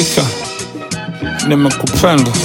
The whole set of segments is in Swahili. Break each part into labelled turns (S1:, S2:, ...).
S1: Hakika nimekupenda.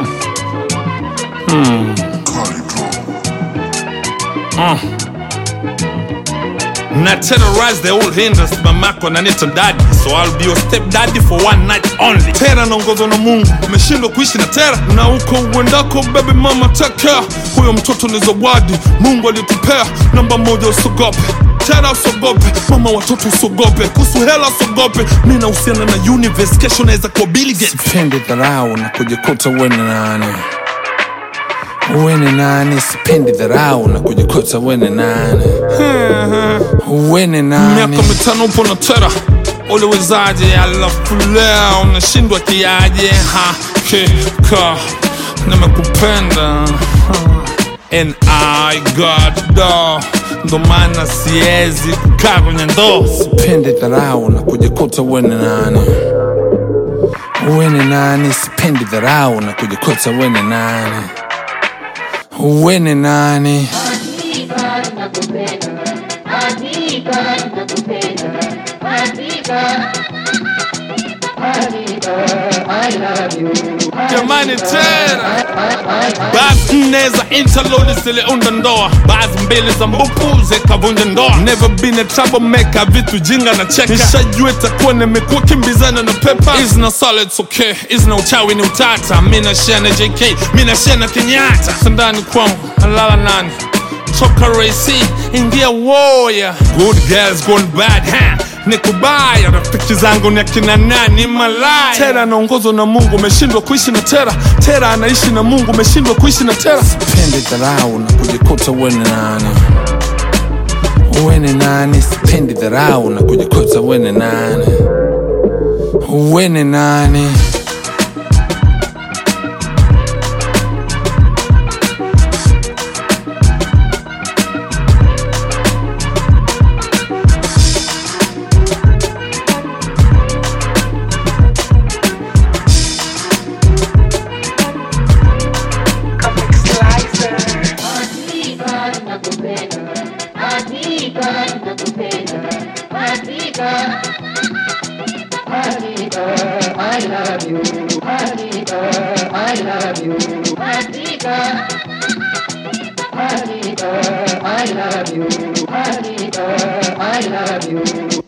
S1: Na terrorize the old industry, mamako ananiita daddy, so I'll be your step daddy for one night only. Tera naongozwa na Mungu, umeshindwa kuishi na tera, na uko uendako baby mama take care. Huyo mtoto ni zawadi Mungu alitupea. Namba moja usogope, tera usogope, mama watoto usogope, kuhusu hela usogope. Mimi nahusiana na universe, kesho naweza kuwa Bill Gates. Sipendi dharau na kujikuta wewe ni nani. Wewe ni nani? Sipendi dharau na kujikuta wewe ni nani. Wewe ni nani? Miaka mitano upo na tera, uliwezaje? Alafu leo unashindwa kiaje? Hakika nimekupenda and I got dough, ndo maana siwezi kukaa kwenye ndoo. Sipendi dharau na kujikuta wewe ni nani. Wewe ni nani? Sipendi dharau na kujikuta wewe ni nani. Wewe ni nani? Jamani tena baadhi nne za interload ziliunda ndoa, baadhi mbili za mbupu zikavunja ndoa. Never been a troublemaker, vitu jinga na cheka. Nishajua itakuwa nimekuwa kimbizana na pepa. Is na solid okay, is na uchawi ni utata. Mina share na JK, mina share na Kenyatta. Sandani kwangu, nalala nani? Toka raisi, ingia warrior. Good girls gone bad, nikubaya. Rafiki zangu ni akina nani? Malaya. Tera naongozwa na Mungu, umeshindwa kuishi na tera. Tera anaishi na Mungu, umeshindwa kuishi na tera. Sipendi dharau na kujikuta wewe ni nani. Wewe ni nani? Sipendi dharau na kujikuta wewe ni nani. Wewe ni nani?
S2: I love you, I love you, I love you, I love you.